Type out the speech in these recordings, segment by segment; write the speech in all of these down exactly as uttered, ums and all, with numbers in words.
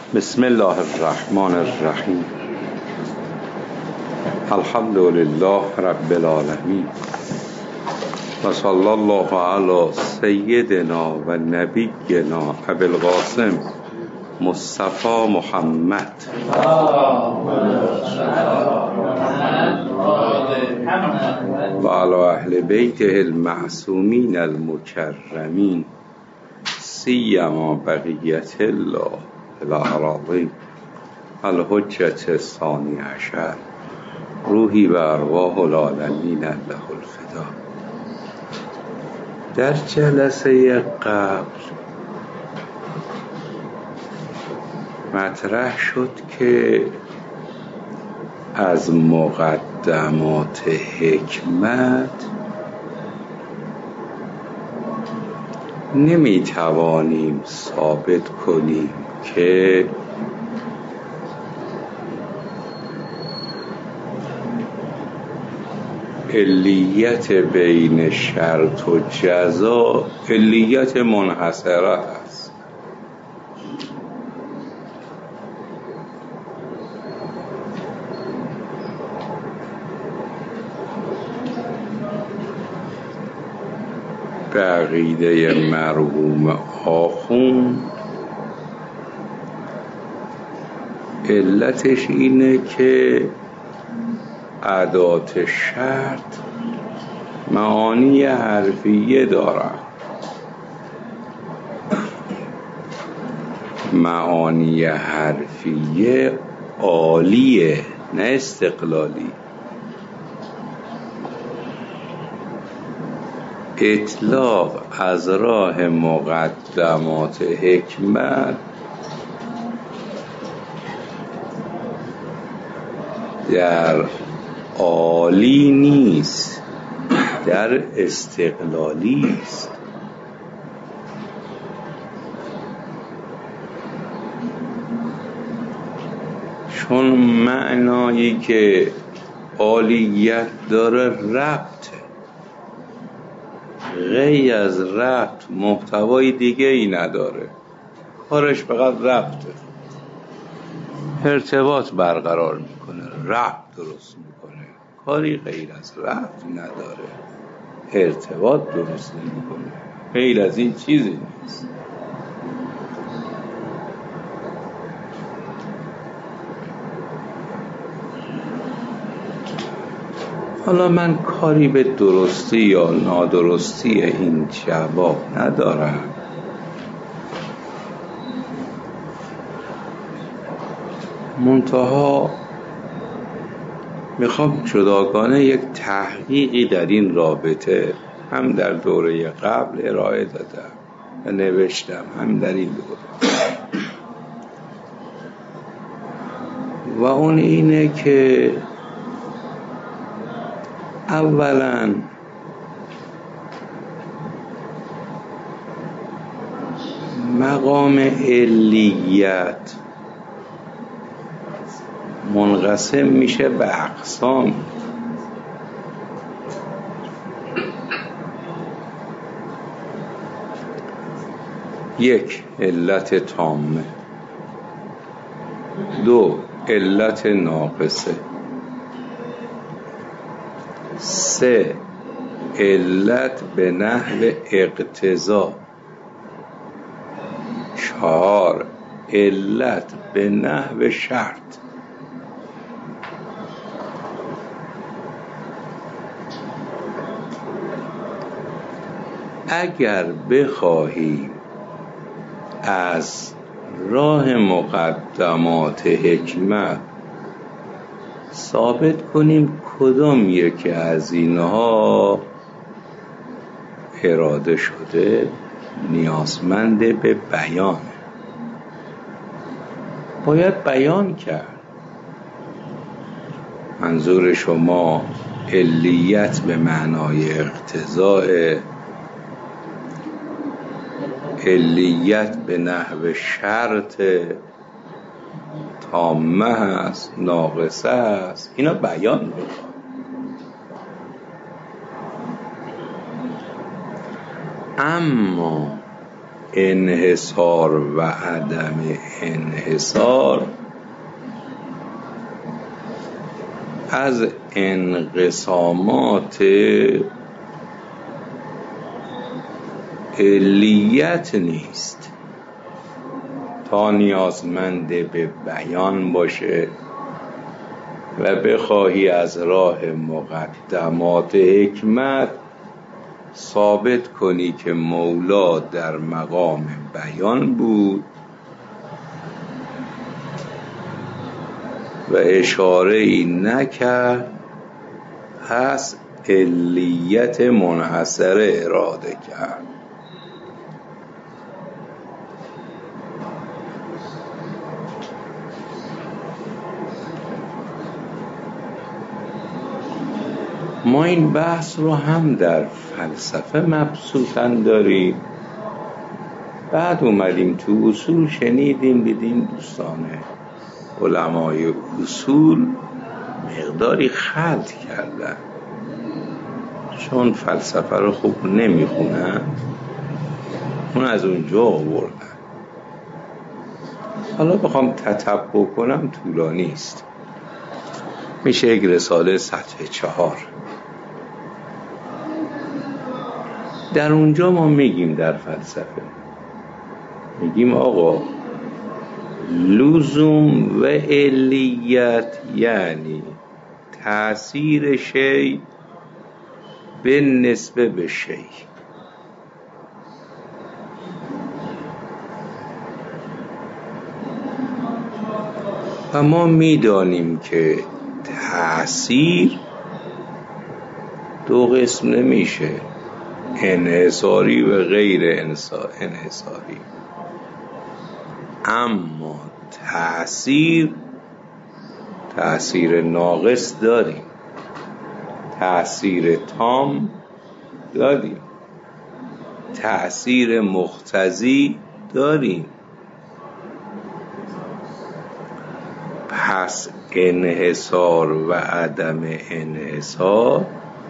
بسم الله الرحمن الرحیم. الحمد لله رب العالمین و صلی الله علی سیدنا و نبینا ابی القاسم مصطفی محمد و علی اهل بیته المعصومین المکرمین سیما بقیت الله العظیم الحجة الثانی عشر روحی و ارواح العالمین له الفدا. در جلسه قبل مطرح شد که از مقدمات حکمت نمیتوانیم ثابت کنیم که علیت بین شرط و جزا علیت منحصره است. به عقیده مرحوم آخوند علتش اینه که ادات شرط معانی حرفیه دارن، معانی حرفیه عالیه نه استقلالی. اطلاق از راه مقدمات حکمت در عالی نیست، در استقلالی است. چون معنایی که عالیت داره ربطه، غیر از ربط محتوای دیگه ای نداره، کارش فقط ربطه، ارتباط برقرار میکنه، ربط درست میکنه، کاری غیر از ربط نداره، ارتباط درست نمیکنه، غیر از این چیزی نیست. حالا من کاری به درستی یا نادرستی این جواب ندارم، منتها میخوام جداگانه یک تحقیقی در این رابطه هم در دوره قبل ارائه دادم و نوشتم، هم در این دوره، و اون اینه که اولا مقام علیت منقسم میشه به اقسام. یک، علت تامه. دو، علت ناقصه. سه، علت به نحو اقتضا. چهار، علت به نحو شرط. اگر بخواهیم از راه مقدمات حکمت ثابت کنیم کدام یکی از اینها اراده شده، نیازمند به بیان، باید بیان کرد. منظور شما علیت به معنای اقتضاء، علیت به نحو شرط، تامه هست، ناقصه هست، اینا بیان بکن. اما انحصار و عدم انحصار از انقسامات علیت نیست تا نیازمند به بیان باشه و بخواهی از راه مقدمات حکمت ثابت کنی که مولا در مقام بیان بود و اشاره ای نکرد، پس علیت منحصره اراده کرد. ما این بحث رو هم در فلسفه مبسوطاً داریم، بعد اومدیم تو اصول شنیدیم دیدیم دوستان علمای اصول مقداری خلط کردن، چون فلسفه رو خوب نمیخونن اون از اونجا آوردن. حالا بخوام تتبع کنم طولانی است، میشه یک رساله سطح چهار. در اونجا ما میگیم در فلسفه میگیم آقا لزوم و علیت یعنی تأثیر شی به نسبه به شی. و ما میدانیم که تأثیر دو قسم نمیشه، انحصاری و غیر انحصاری. اما تأثیر تأثیر ناقص داریم، تأثیر تام داریم، تأثیر مقتضی داریم. پس انحصار و عدم انحصار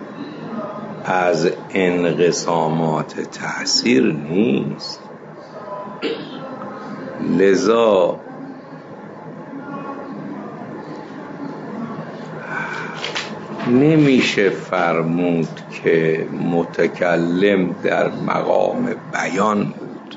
از انقسامات تأثیر نیست. لذا نمیشه فرمود که متکلم در مقام بیان بود،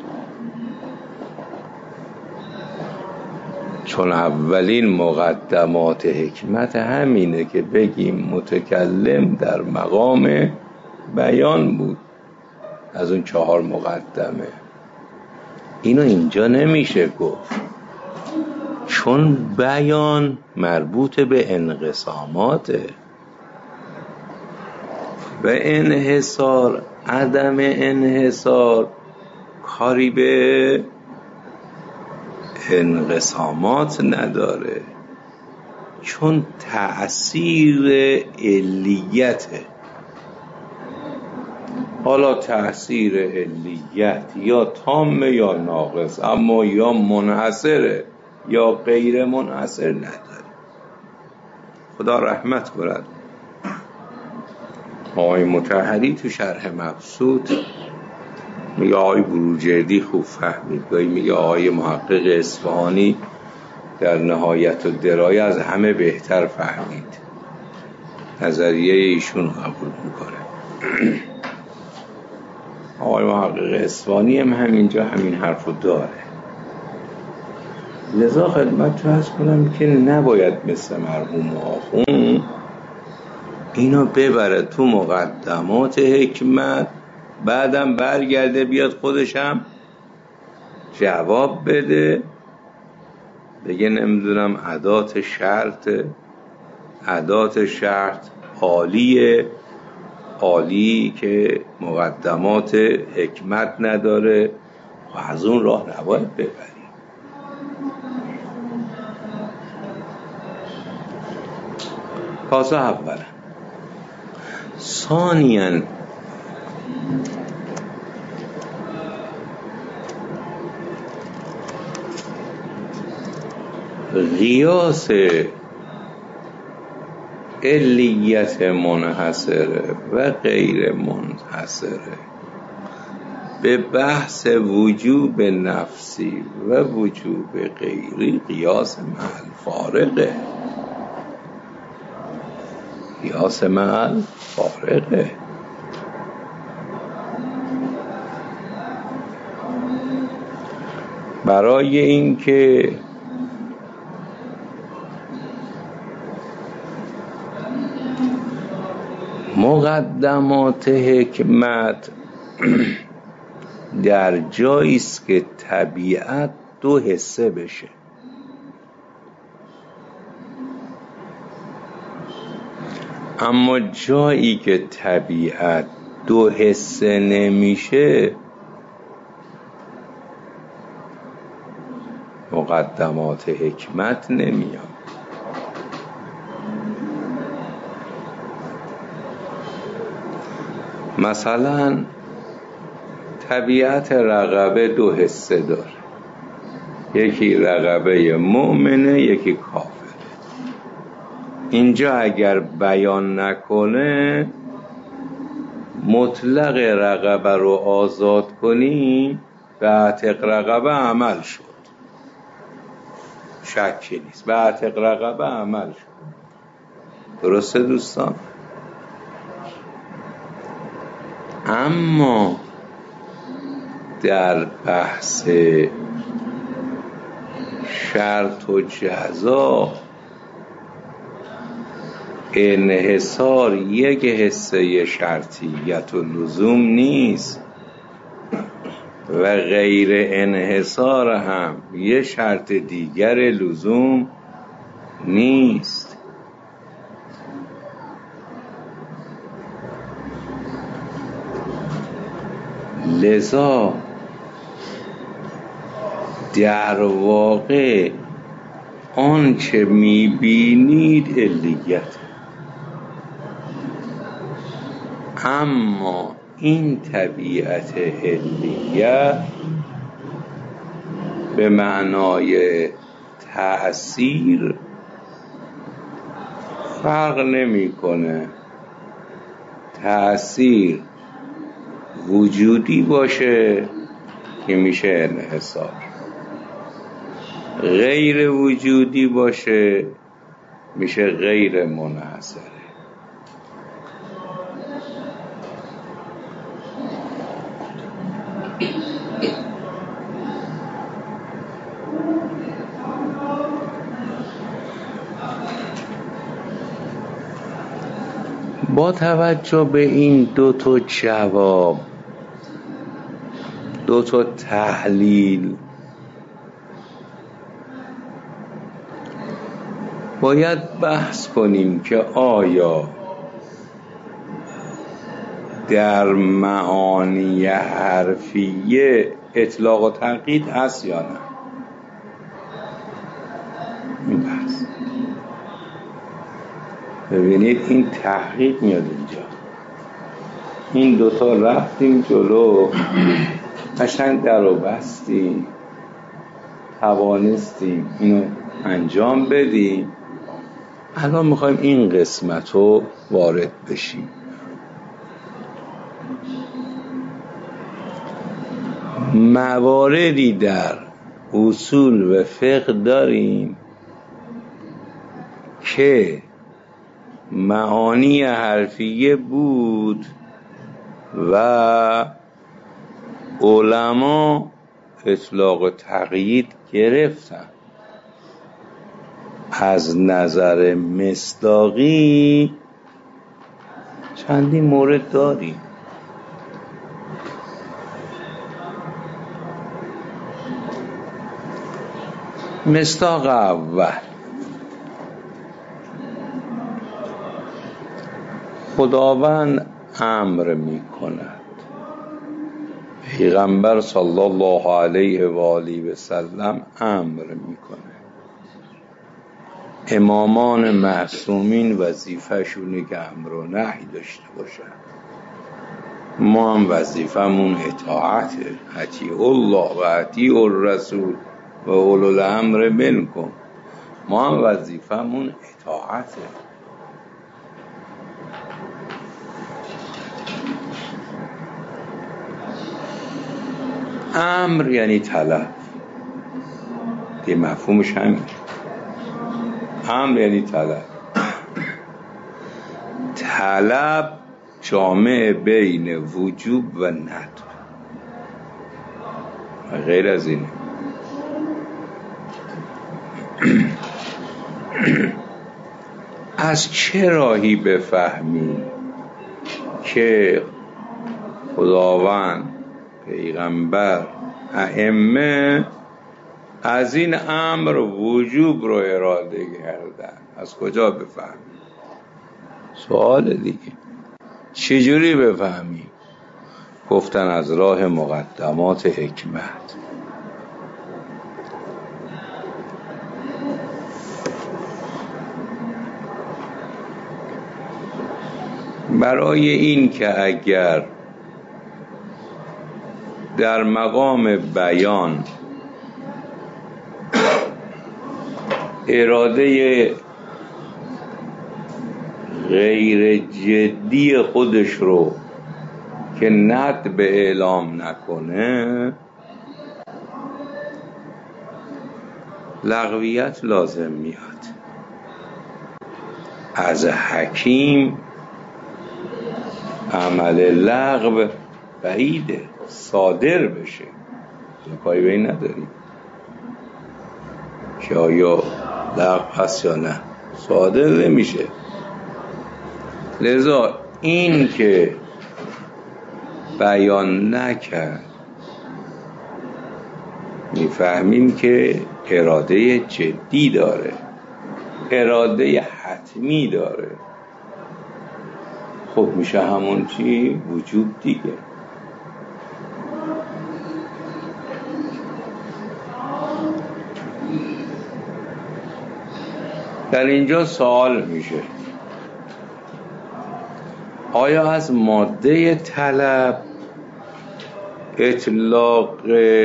چون اولین مقدمات حکمت همینه که بگیم متکلم در مقام بیان بود از اون چهار مقدمه. اینو اینجا نمیشه گفت، چون بیان مربوط به انقساماته و انحصار عدم انحصار کاری به انقسامات نداره، چون تأثیر علیته. حالا تأثیر علیت یا تام یا ناقص، اما یا منحصره یا غیر منحصر نداره. خدا رحمت کند آقای مطهری تو شرح مبسوط میگه آقای بروجردی خوب فهمید، میگه آقای محقق اصفهانی در نهایت الدرایه از همه بهتر فهمید، نظریه ایشون قبول میکنه. آقای محقق اصفهانی هم همینجا همین حرف رو داره. لذا خدمت رو عرض کنم که نباید مثل مرحوم آخوند اینو ببره تو مقدمات حکمت، بعدم برگرده بیاد خودشم جواب بده، بگه نمیدونم ادات شرط ادات شرط عالیه، عالی که مقدمات حکمت نداره و از اون راه نباید ببری. کاسه اولا. ثانیاً قیاس علیت منحصره و غیر منحصره به بحث وجوب نفسی و وجوب غیری قیاس محل فارقه، قیاس محل فارقه. برای اینکه مقدمات حکمت در جایی است که طبیعت دو حصه بشه، اما جایی که طبیعت دو حصه نمیشه مقدمات حکمت نمیاد. مثلا طبیعت رقبه دو حصه داره، یکی رقبه مؤمنه یکی کافره. اینجا اگر بیان نکنه مطلق رقبه رو آزاد کنی به عتق رقبه عمل شد، شکی نیست، به عتق رقبه عمل شد. درسته دوستان؟ اما در بحث شرط و جزا انحصار یک حصه شرطیت و لزوم نیست و غیر انحصار هم یه شرط دیگر لزوم نیست. لذا در واقع آنچه میبینید علیت، اما این طبیعت علیت به معنای تأثیر فرق نمیکنه. تأثیر وجودی باشه که میشه انحصار، غیر وجودی باشه میشه غیر منحصره. با توجه به این دو تا جواب، دو تا تحلیل، باید بحث کنیم که آیا در معانی حرفیه اطلاق و تقیید هست یا نه. این بحث ببینید، این تحقیق میاد اینجا. این دوتا رفتیم جلو، قشنگ در رو بستیم، توانستیم اینو انجام بدیم. الان میخوایم این قسمت رو وارد بشیم. مواردی در اصول و فقه داریم که معانی حرفیه بود و علما اطلاق و تقیید گرفتن. از نظر مصداقی چندین مورد داریم. مصداق اول، خداوند امر می کند، پیغمبر صلی الله علیه و آله و سلم امر می کند، امامان معصومین وظیفه شونه که امر و نهی داشته باشن. ما هم وظیفمون اطاعته، اطیعوا الله و اطیعوا الرسول و اولو الامر منکم. ما هم وظیفمون اطاعته. امر یعنی طلب، یه مفهومش همین. امر یعنی طلب. طلب جامع بین وجوب و ندب و غیر از اینه. از چه راهی بفهمیم که خداوند، پیغمبر، ائمه از این امر وجوب رو اراده کردن؟ از کجا بفهمیم؟ سوال دیگه. چجوری بفهمیم؟ گفتن از راه مقدمات حکمت. برای این که اگر در مقام بیان اراده غیر جدی خودش رو که ندب اعلام نکنه، لغویت لازم میاد. از حکیم عمل لغو بعیده، صادر بشه. کاری به این نداریم که آیا لغو هست یا نه، صادر نمیشه. لذا این که بیان نکرد میفهمیم که اراده جدی داره، اراده حتمی داره. خب میشه همون چی؟ وجوب دیگه. در اینجا سوال میشه آیا از ماده طلب اطلاق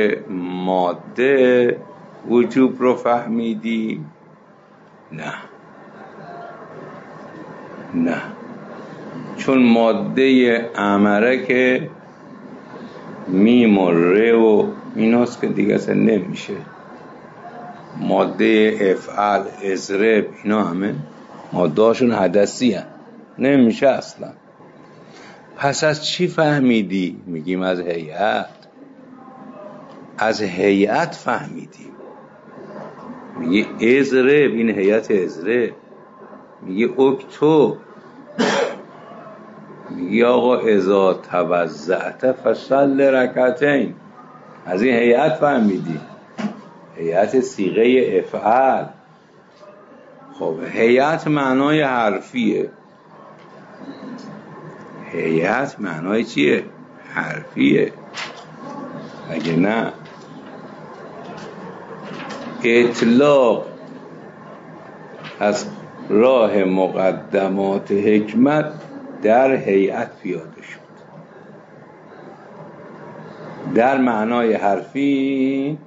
ماده وجوب رو فهمیدیم؟ نه نه، چون ماده امره که میم و ره و ایناست که دیگه اصلا نمیشه. ماده افعل، ازرب، اینا همه ماده هاشون حدثی هست، نمیشه اصلا. پس از چی فهمیدی؟ میگیم از هیئت. از هیئت فهمیدیم. میگه ازرب، این هیئت ازرب. میگه اکتب، میگه آقا اذا توضعت فصل رکعتین. از این هیئت فهمیدی، هیئت صیغه افعال. خب هیئت معنای حرفیه. هیئت معنای چیه؟ حرفیه. اگه نه اطلاق از راه مقدمات حکمت در هیئت پیاده شد، در معنای حرفی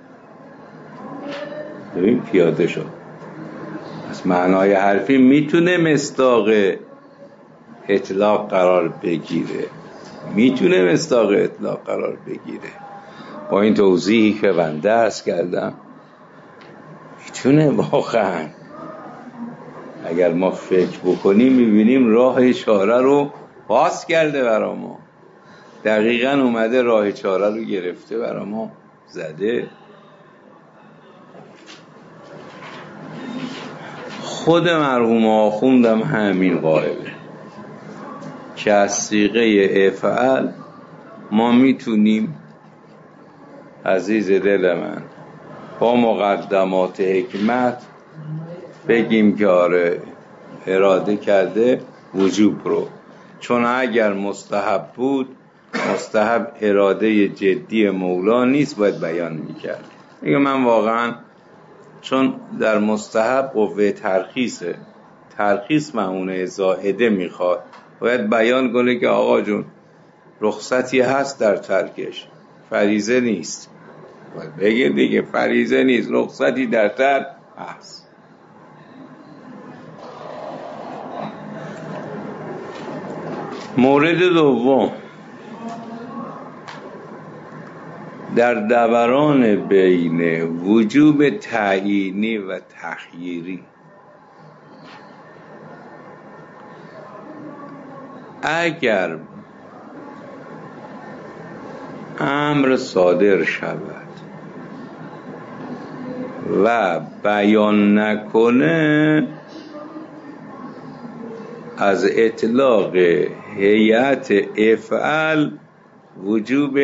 ببین پیاده شد. از معنای حرفی میتونه مصداق اطلاق قرار بگیره، میتونه مصداق اطلاق قرار بگیره. با این توضیحی که من درس کردم میتونه واقعا، اگر ما فکر بکنیم میبینیم راه اشاره رو باز کرده برا ما. دقیقاً اومده راه چاره رو گرفته برا ما زده. خود مرحوم آخوندم همین قائله که از صیغه افعل ما میتونیم عزیز دل من با مقدمات حکمت بگیم که آره اراده کرده وجوب رو. چون اگر مستحب بود، مستحب اراده جدی مولا نیست، باید بیان میکرد. میگه من واقعا چون در مستحب قوه ترخیصه، ترخیص معونه زائده میخواد، باید بیان کنه که آقا جون رخصتی هست در ترکش، فریضه نیست. باید بگه دیگه فریضه نیست، رخصتی در ترک هست. مورد دوم، در دوران بین وجوب تعیینی و تخییری اگر امر صادر شود و بیان نکنه، از اطلاق هیئت افعل وجوب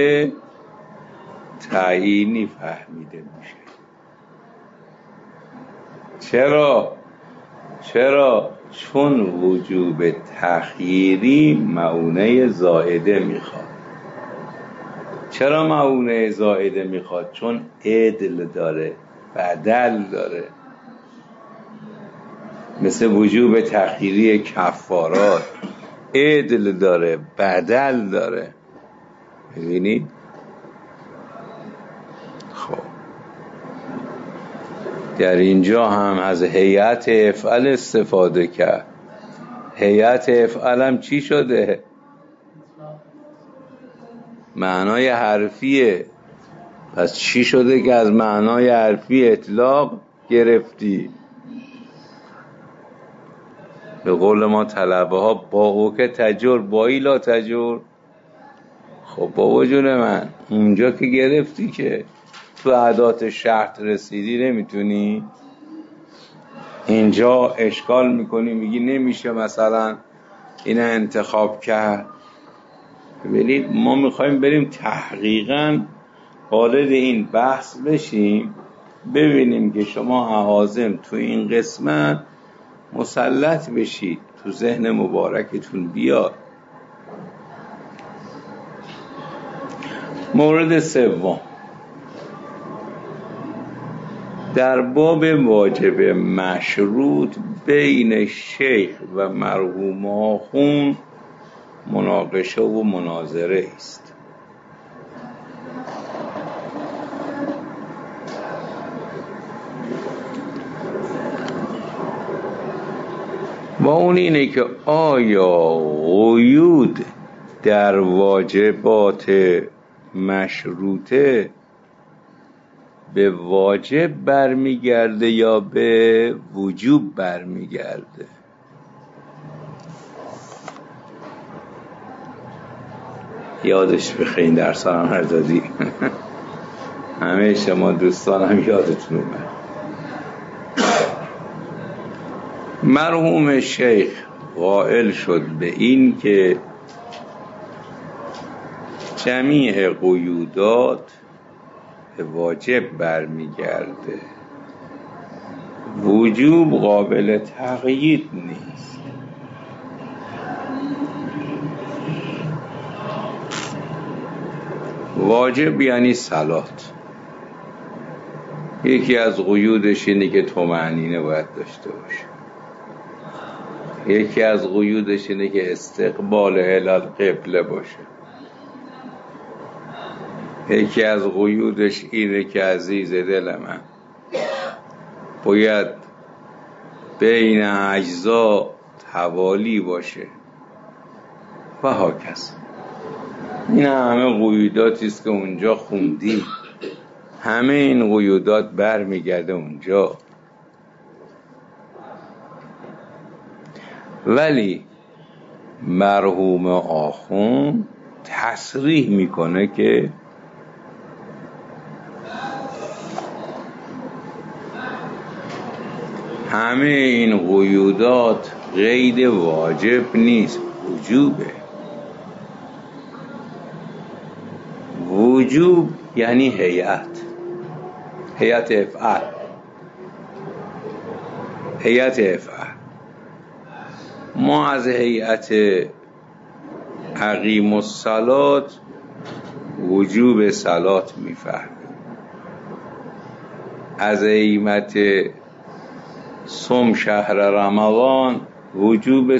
تعیینی فهمیده میشه. چرا؟ چرا؟ چون وجوب تخییری معونه زائده میخواد. چرا معونه زائده میخواد؟ چون عدل داره، بدل داره، مثل وجوب تخییری کفارات عدل داره، بدل داره. ببینید خب در اینجا هم از هیئت افعل استفاده کرد. هیئت افعل هم چی شده؟ معنای حرفیه. پس چی شده که از معنای حرفی اطلاق گرفتی؟ به قول ما طلبه ها با او که تجر بایی لا تجر. خب بابا جون من، اونجا که گرفتی که تو ادات شرط رسیدی نمیتونی، اینجا اشکال میکنی میگی نمیشه مثلا اینو انتخاب کرد. ببینید ما میخوایم بریم تحقیقاً وارد این بحث بشیم، ببینیم که شما عوازم تو این قسمت مسلط بشید، تو ذهن مبارکتون بیاد. مورد سوم در باب واجب مشروط بین شیخ و مرحوم آخوند مناقشه و مناظره است. و اون اینه که آیا قیود در واجبات مشروطه به واجب برمیگرده یا به وجوب برمیگرده؟ یادش بخیر درس هم هر دادی همه شما دوستانم یادتون اومد. مرحوم شیخ قائل شد به این که جمیع قیودات به واجب برمیگرده، وجوب قابل تقیید نیست. واجب یعنی صلات، یکی از قیودش اینه که طمأنینه باید داشته باشه، یکی از قیودش اینه که استقبال هلال قبله باشه، یکی از قیودش اینه که عزیز دل من باید بین اجزا توالی باشه و هاکذا. این همه قیوداتی است که اونجا خوندی، همه این قیودات برمیگرده اونجا. ولی مرحوم آخوند تصریح میکنه که همه این قیودات قید واجب نیست، وجوبه. وجوب یعنی هیئت، هیئت افعال، هیئت افعال. ما از هیئت اقیم الصلات وجوب صلات میفهمیم، از هیئت صوم شهر رمضان وجوب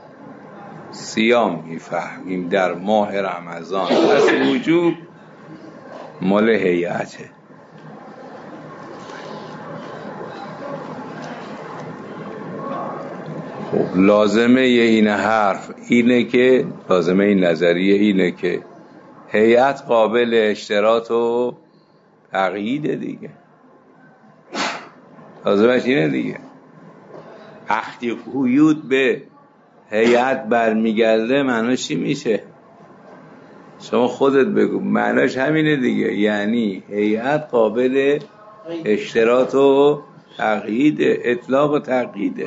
صیام میفهمیم در ماه رمضان. پس وجوب مال هیئته. خب لازمه این حرف اینه که لازمه این نظریه اینه که هیئت قابل اشتراط و تقییده دیگه. لازمش اینه دیگه. وقتی قیود به هیئت برمیگرده معناش چی میشه؟ شما خودت بگو. معناش همینه دیگه، یعنی هیئت قابل اشتراط و تقییده، اطلاق و تقییده.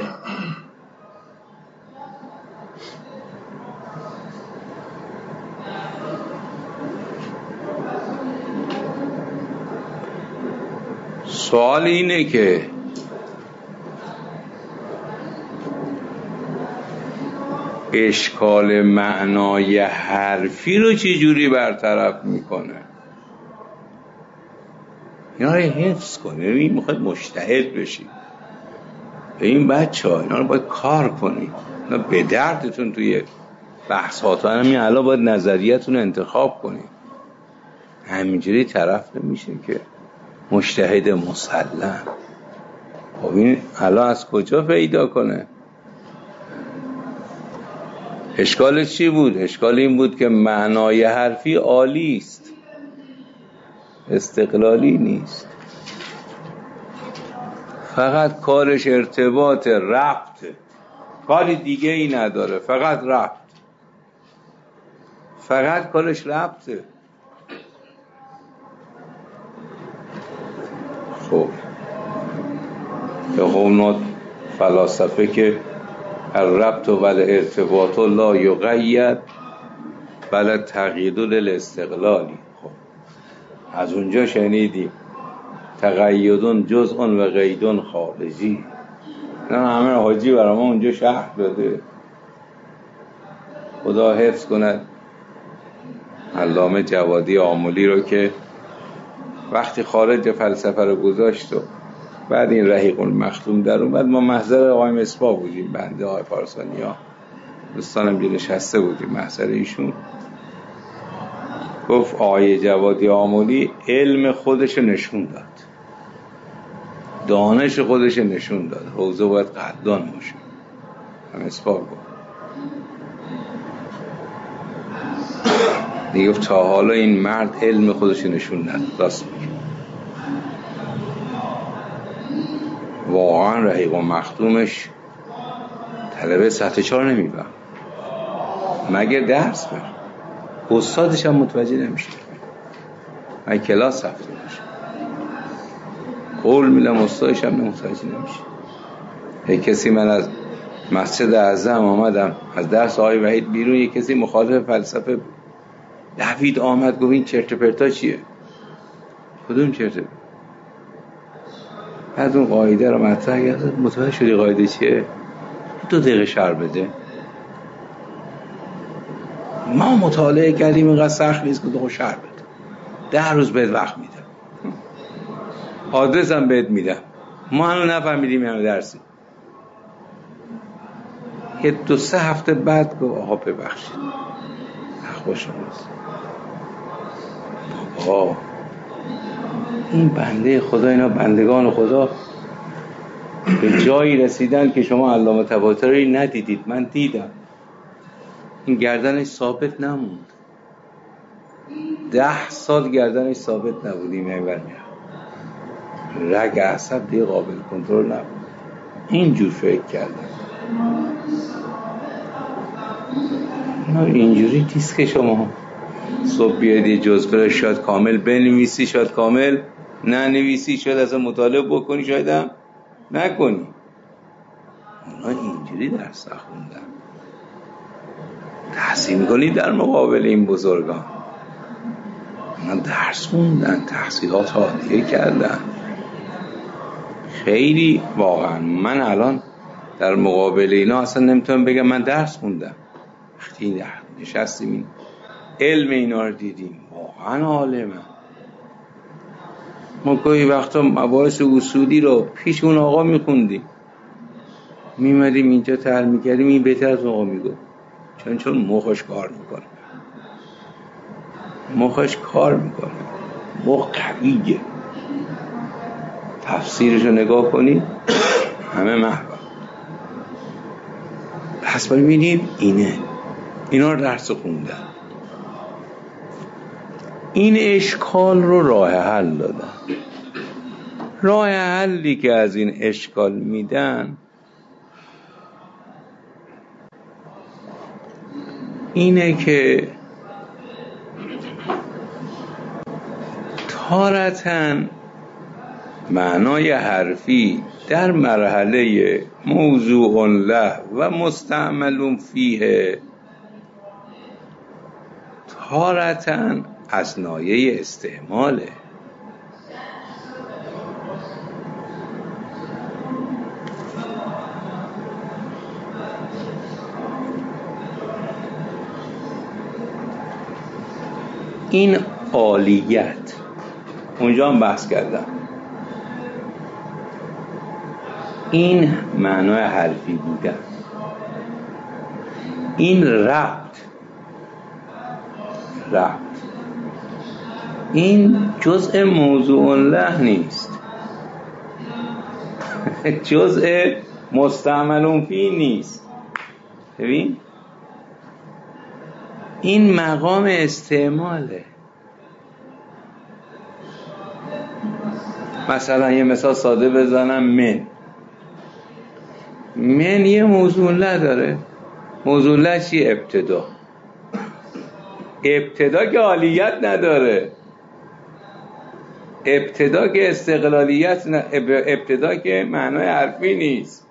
سوال اینه که اشکال معنای حرفی رو چی جوری برطرف میکنه؟ اینا رو حفظ کنه. این میخواد مجتهد بشید. به این بچه ها اینا رو باید کار کنید. اینا به دردتون توی بحثاتون همین الان باید نظریتون رو انتخاب کنید. همینجوری طرف نمیشه که مجتهد مسلم. خب این الان از کجا پیدا کنه؟ اشکال چی بود؟ اشکال این بود که معنای حرفی عالی است، استقلالی نیست. فقط کارش ارتباط، ربط، کاری دیگه ای نداره، فقط ربط، فقط کارش ربطه. خب به قومات فلاسفه که الربط و الارتباط لا یقید بل تقیید للاستقلالی. خب از اونجا شنیدیم تقییدون جزء و قیدون خارجی. نه همه حاجی برای ما اونجا شرح داده. خدا حفظ کند علامه جوادی آملی رو که وقتی خارج فلسفه رو گذاشت و بعد این رحیق المختوم در اومد، ما محضر آقای مصباح بودیم، بنده آقای پارسانی ها دوستانم جلوش نشسته بودیم محضر ایشون. گفت آقای جوادی آملی علم خودش نشون داد، دانش خودش نشون داد، حوزه باید قدردان باشه. هم مصباح گفت دیگه تا حالا این مرد علم خودش نشون نداد. راست میگه. واقعا رحیق و مختومش طلبه سطح چهار نمیبرم مگه درس بر استادش هم متوجه نمیشه. مگه کلاس رفته باشه قول میدم استادش هم متوجه نمیشه. یک کسی من از مسجد اعظم آمدم از درس آقای وحید بیرون، یک کسی مخالف فلسفه بود. دوید آمد گفت این چرت و پرتا چیه؟ کدوم چرت؟ بعد اون قاعده رو مطرح کرد. متوجه شدی قاعده چیه؟ دو دقیقه شرح بده. ما مطالعه کردیم اینقدر سخت نیست که دو شرح بده. ده روز بهت وقت میدم، آدرس هم بهت میدم. ما هنو نفهمیدیم همه درسی. یه دو سه هفته بعد گفت آها ببخشید خوش آمد. بابا این بنده خدا، اینا بندگان خدا به جایی رسیدن که شما علامه طباطبایی ندیدید، من دیدم. این گردنش ثابت نموند، ده سال گردنش ثابت نبود. این میبر میرم رگ عصب دیگه قابل کنترل نبود. اینجور فکر کردن. اینا اینجوری نیست که شما صبح بیادی جزوه رو شاید کامل بنویسی، شاید کامل ننویسی، شاید اصلا مطالعه بکنی، شاید هم نکنی. اونا اینجوری درس خوندن. تحصیل کنی در مقابل این بزرگان. اونا درس خوندن، تحصیلات عالیه کردن. خیلی واقعا من الان در مقابل اینا اصلا نمیتونم بگم من درس خوندم. وقتی نشستیم این علم اینا رو دیدیم واقعا عالمه. ما گاهی وقتا مباحث اصولی رو پیش اون آقا میخوندیم، میمدیم اینجا تحلیل میکردیم، این بهتر از آقا میگو، چون چون مخش کار میکنه، مخش کار میکنه، مخ قویه. تفسیرش رو نگاه کنید همه محور. پس ببینیم اینه، اینا رو درس خوندن. این اشکال رو راه حل دادن. راه حلی که از این اشکال میدن اینه که تارةً معنای حرفی در مرحله موضوع له و مستعمل فیه تارةً اثنایه استعماله. این عالیت اونجا هم بحث کردم، این معنای حرفی بودن، این ربط ربط این جزء موضوع له نیست، جزء مستعمل فی نیست. ببین این مقام استعماله. مثلا یه مثال ساده بزنم، من من یه موضوع له داره. موضوع له چی؟ ابتدا. ابتدا که عالیت نداره، ابتدا که استقلالیت نه، ابتدا که معنای حرفی نیست.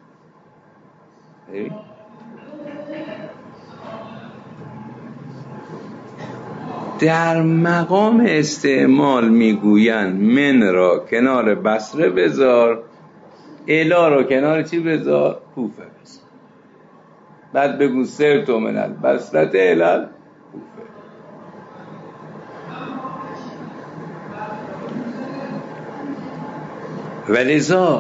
در مقام استعمال میگوین من را کنار بصره بذار، الا را کنار چی بذار؟ کوفه بذار. بعد بگو سر تو منل بصرت الال کوفه. ولذا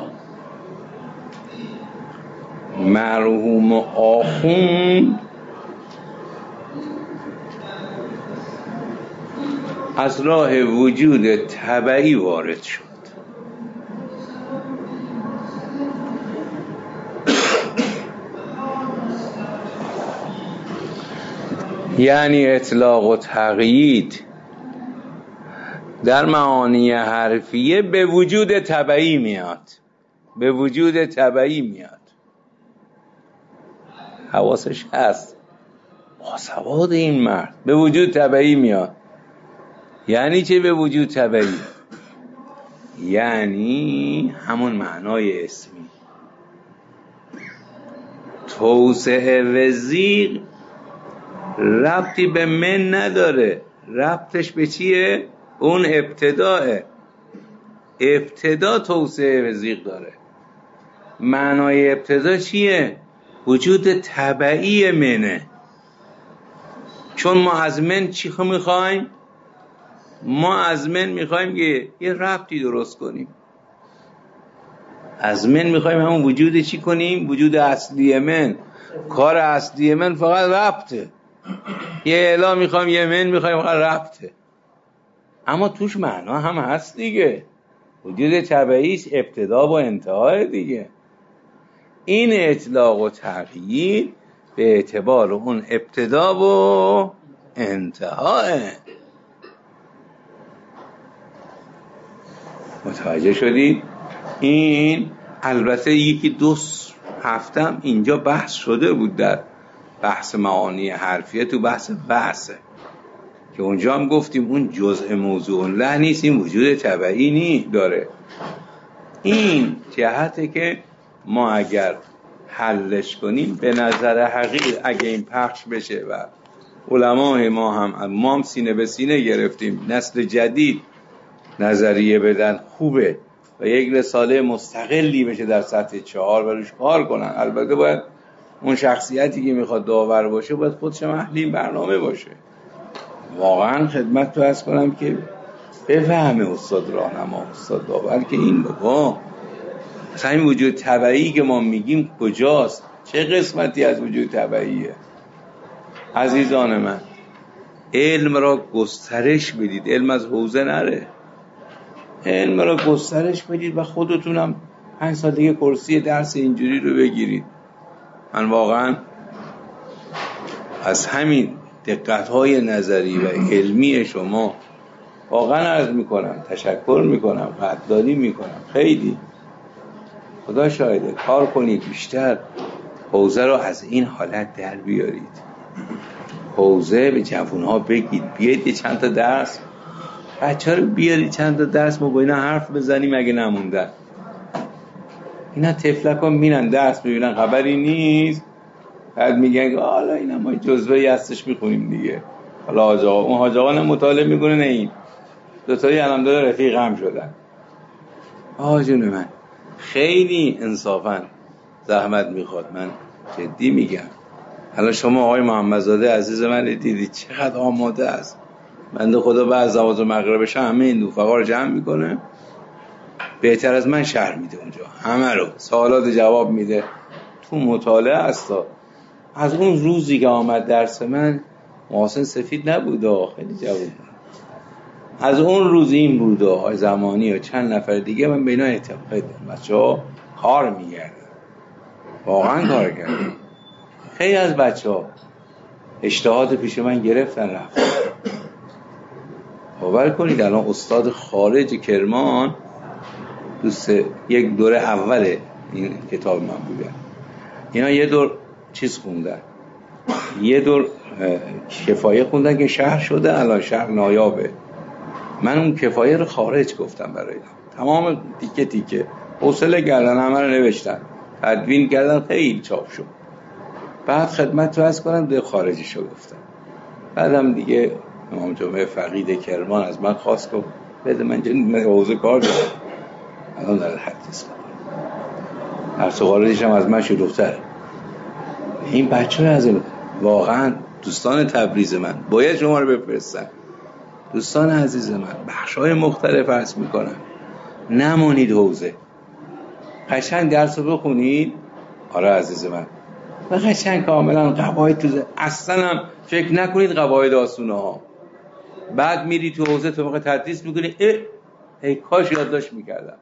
مرحوم آخوند از راه وجود طبعی وارد شد. یعنی اطلاق و تقیید در معانی حرفیه به وجود طبعی میاد، به وجود طبعی میاد. حواسش هست، باسواد این مرد، به وجود طبعی میاد. یعنی چه به وجود طبعی؟ یعنی همون معنای اسمی. توسعه و زیغ ربطی به من نداره، ربطش به چیه؟ اون ابتداه. ابتدا توسعه و زیغ داره. معنای ابتدا چیه؟ وجود طبعی منه. چون ما از من چی میخوایم؟ ما از من میخوایم که یه ربطی درست کنیم. از من میخوایم همون وجود چی کنیم؟ وجود اصلی من. کار اصلی من فقط ربطه. یه اله میخوایم، یه من میخوایم، فقط ربطه. اما توش معنا هم هست دیگه. وجود طبعیش ابتدا و انتهای دیگه. این اطلاق و تغییر به اعتبار اون ابتدا و انتهای. متوجه شدید؟ این البته یکی دو هفتم اینجا بحث شده بود در بحث معانی حرفیه، تو بحث بحثه که اونجا هم گفتیم اون جزء موضوع له نیست، این وجود طبعی نی داره. این جهته که ما اگر حلش کنیم به نظر حقیر اگه این پخش بشه و علمای ما هم ما هم سینه به سینه گرفتیم، نسل جدید نظریه بدن خوبه و یک رساله مستقلی بشه در سطح چهار و روش کار کنن. البته باید اون شخصیتی که میخواد داور باشه باید خودش اهل این برنامه باشه. واقعا خدمت تو عرض کنم که بفهمه استاد راهنما، استاد داور که این بابا مثلا این وجود طبعی که ما میگیم کجاست؟ چه قسمتی از وجود طبعیه؟ عزیزان من، علم را گسترش بدید، علم از حوزه نره، علم را گسترش بدید و خودتونم پنج سال دیگه کرسی درس اینجوری رو بگیرید. من واقعا از همین دقت‌های نظری و علمی شما واقعا عرض میکنم، تشکر میکنم، قدردانی میکنم. خیلی خدا شاهده کار کنید بیشتر، حوزه رو از این حالت در بیارید. حوزه به جوانها بگید بیاید یه چند تا درس، بچه ها رو بیارید چند تا درس ما با اینا حرف بزنیم اگه نموندن. اینا تفلک ها میرن درس ببینن خبری نیست، بعد میگن حالا اینا ما جزوهی هستش میخونیم دیگه. حالا حاج آقا، اون حاج آقا مطالعه میکنه نه این دوتایی الحمدلله رفیق هم شدن. آقا جون من خیلی انصافا زحمت میخواد، من جدی میگم. حالا شما آقای محمدزاده عزیز من دیدید چقدر آماده است. بنده خدا بعد نماز مغربش همه این دوفقا رو جمع میکنه، بهتر از من شرح میده اونجا، همه رو سوالات جواب میده. تو مطالعه هستا. از اون روزی که آمد درس من محسن سفید نبود، خیلی جواب. از اون روز این بود آقای زمانی و چند نفر دیگه من به اینا اعتماد دارم. بچه‌ها کار میگردن، واقعا کار کردن. خیلی از بچه‌ها اجتهاد پیش من گرفتن رفتن. باور کنید الان استاد خارج کرمان دوست یک دوره اول این کتاب من بودن، اینا یه دور چیز خوندن، یه دور کفایه خوندن که شهر شده، الان شهر نایابه. من اون کفایه رو خارج گفتم برای اینا، تمام تیکه تیکه حوصله کردن، همه رو نوشتن، تدوین کردن، خیلی چاپ شد. بعد خدمت رو از کنم ده خارجی شو گفتم. بعدم دیگه امام جمعه فقید کرمان از من خواست که بده من جن حوزه کار دارم، الان در حدیث هر سو خارجیش هم از من شلوغ‌تره. این بچه های از این واقعا دوستان تبریز من باید شما رو بفرستن. دوستان عزیز من بخش‌های مختلف عرض میکنم، نمانید حوزه، قشنگ درس رو بخونید. آره عزیز من، و قشنگ کاملا قواعد تو اصلا هم فکر نکنید قواعد آسونه ها. بعد میری تو حوزه تو موقع تدریس میکنی اه ای کاش یادداشت میکردم.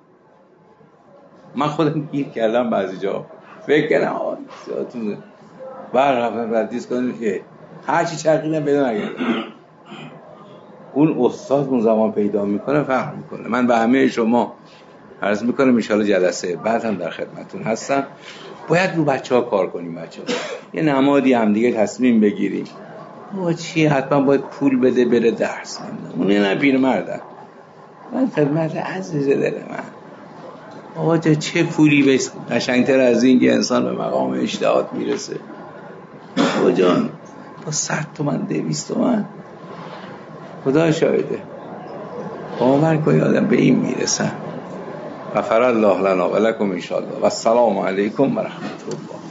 من خودم گیر کردم بعضی جا، فکر کردم آه تو برقم تدریس کنیم که هرچی چرخیدم پیدا نگردم. اون استاد اون زمان پیدا میکنه، فهم میکنه. من به همه شما عرض میکنم ان شاءالله جلسه بعد هم در خدمتتون هستم. باید رو بچه ها کار کنیم. بچه ها یه نمادی هم دیگه تصمیم بگیریم. با چی حتما باید پول بده بره درس، اون نه پیرمردن. من خدمت عزیز دل من آقا چه پولی بس قشنگتر از این که انسان به مقام اجتهاد میرسه. آقا جان با صد تومن دویست تومن خدا شاهده باور کنی آدم به این میرسن. غفر الله لنا و لکم ان شاء الله و السلام علیکم و رحمت الله.